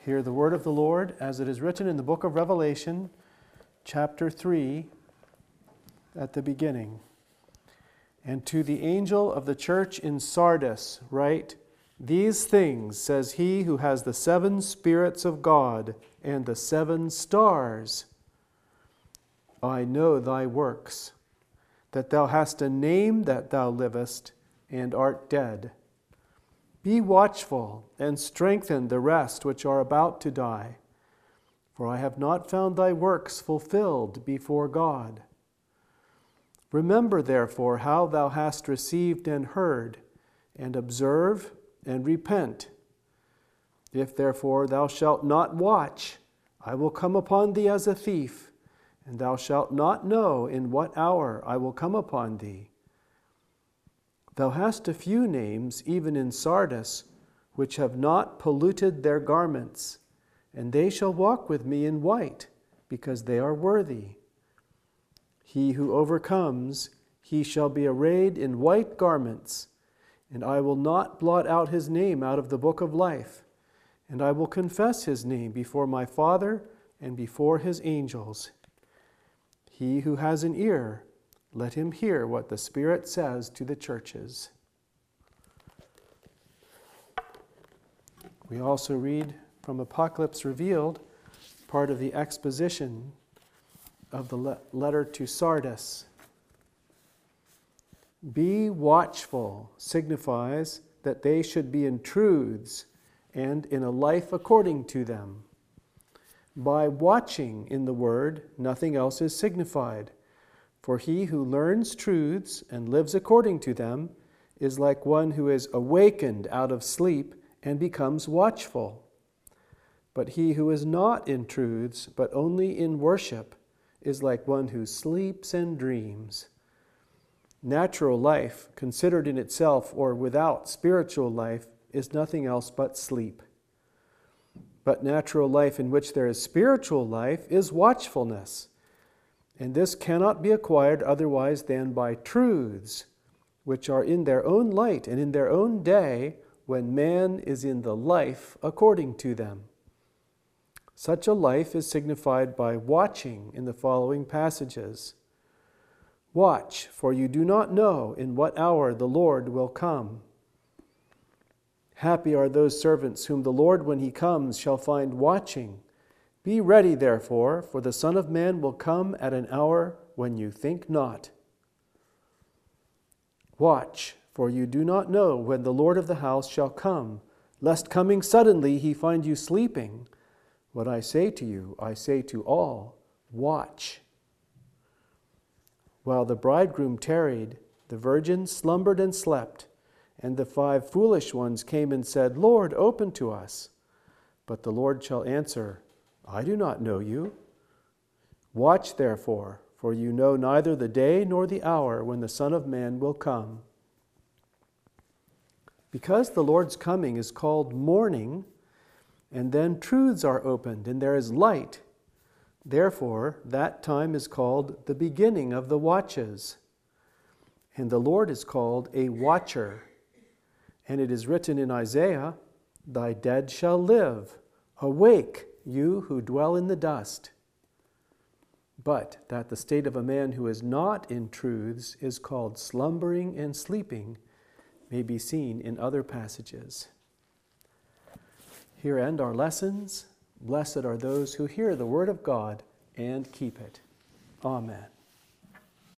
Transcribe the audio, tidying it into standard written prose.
Hear the word of the Lord as it is written in the book of Revelation, chapter 3, at the beginning. And to the angel of the church in Sardis write, "These things says he who has the 7 spirits of God and the 7 stars. I know thy works, that thou hast a name that thou livest and art dead. Be watchful and strengthen the rest which are about to die, for I have not found thy works fulfilled before God. Remember therefore how thou hast received and heard, and observe and repent. If therefore thou shalt not watch, I will come upon thee as a thief, and thou shalt not know in what hour I will come upon thee. Thou hast a few names, even in Sardis, which have not polluted their garments, and they shall walk with me in white, because they are worthy. He who overcomes, he shall be arrayed in white garments, and I will not blot out his name out of the book of life, and I will confess his name before my Father and before his angels. He who has an ear, let him hear what the Spirit says to the churches." We also read from Apocalypse Revealed, part of the exposition of the letter to Sardis. Be watchful signifies that they should be in truths and in a life according to them. By watching in the word, nothing else is signified. For he who learns truths and lives according to them is like one who is awakened out of sleep and becomes watchful. But he who is not in truths, but only in worship, is like one who sleeps and dreams. Natural life, considered in itself or without spiritual life, is nothing else but sleep. But natural life in which there is spiritual life is watchfulness. And this cannot be acquired otherwise than by truths, which are in their own light and in their own day when man is in the life according to them. Such a life is signified by watching in the following passages. Watch, for you do not know in what hour the Lord will come. Happy are those servants whom the Lord, when he comes, shall find watching. Be ready, therefore, for the Son of Man will come at an hour when you think not. Watch, for you do not know when the Lord of the house shall come, lest coming suddenly he find you sleeping. What I say to you, I say to all, watch. While the bridegroom tarried, the virgins slumbered and slept, and the 5 foolish ones came and said, Lord, open to us. But the Lord shall answer, I do not know you. Watch therefore, for you know neither the day nor the hour when the Son of Man will come. Because the Lord's coming is called morning, and then truths are opened, and there is light. Therefore, that time is called the beginning of the watches. And the Lord is called a watcher. And it is written in Isaiah, Thy dead shall live. Awake, you who dwell in the dust. But that the state of a man who is not in truths is called slumbering and sleeping may be seen in other passages. Here end our lessons. Blessed are those who hear the word of God and keep it. Amen.